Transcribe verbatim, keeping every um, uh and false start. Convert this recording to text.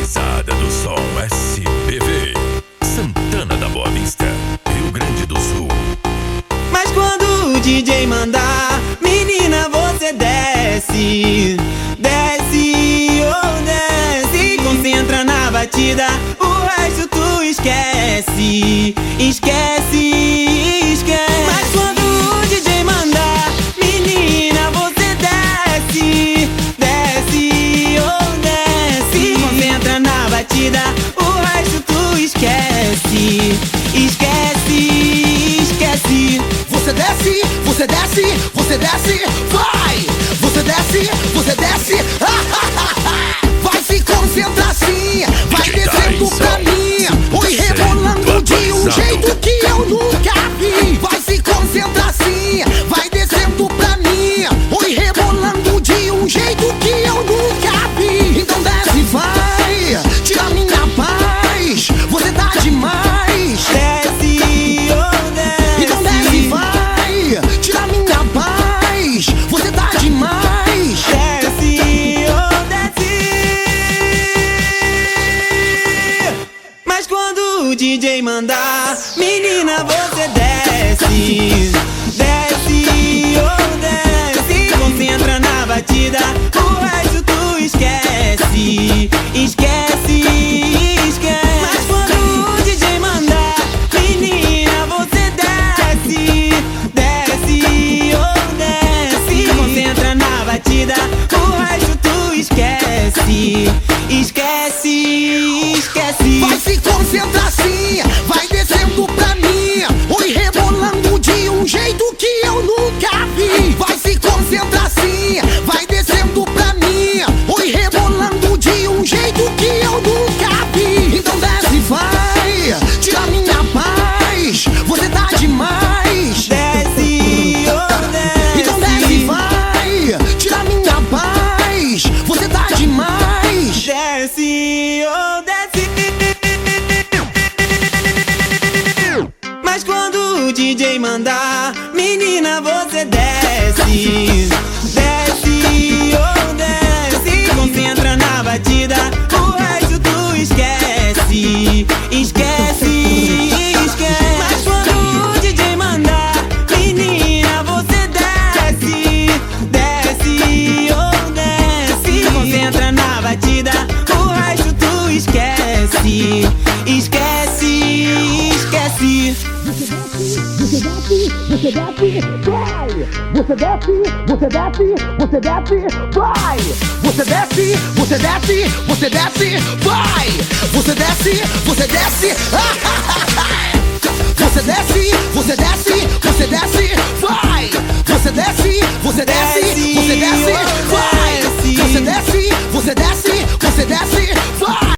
Cruzada do Som S P V, Santana da Boa Vista, Rio Grande do Sul. Mas quando o D J mandar, menina, você desce, desce, oh desce, concentra na batida, o resto tu esquece, esquece, esquece. Mas quando o D J mandar, menina, você desce, desce, oh desce, concentra na batida, o resto tu esquece, esquece, esquece. Você desce, você desce, você desce, vai! Você desce, você desce, vai se concentrar sim, vai descendo pra mim, oi rebolando de um jeito que eu nunca vi. Vai se concentrar sim, vai descendo pra mim, oi rebolando de um jeito que eu nunca vi. Então desce, vai, tira minha paz, você tá demais. Desce, oh desce. Então desce, vai, tira minha paz, você tá demais. Desce, oh desce. Mas quando o D J mandar, menina, você desce, desce, oh desce, concentra na batida, o resto tu esquece, esquece, esquece. Mas quando o D J mandar, menina, você desce, desce, oh desce, concentra na batida, o resto tu esquece, esquece, esquece. Vai se concentrar sim, vai descendo pra mim, oi rebolando de um jeito que eu nunca vi. Vai se concentrar sim, vai descendo pra mim, oi rebolando de um jeito que eu nunca vi. Então desce, vai, tira minha paz, você tá demais. Desce, oh desce. Então desce, vai, tira minha paz, você tá demais. Desce, oh desce. Mas quando o D J mandar, menina, você desce, desce, oh desce, concentra na batida, o resto tu esquece, esquece, esquece. Mas quando o D J mandar, menina, você desce, desce, oh desce, concentra na batida, o resto tu esquece, esquece, esquece. Você desce, você desce, vai! Você desce, você desce, você desce, vai! Você desce, você desce, você desce, vai! Você desce, você desce, você desce, você desce, você desce, vai! Você desce, você desce,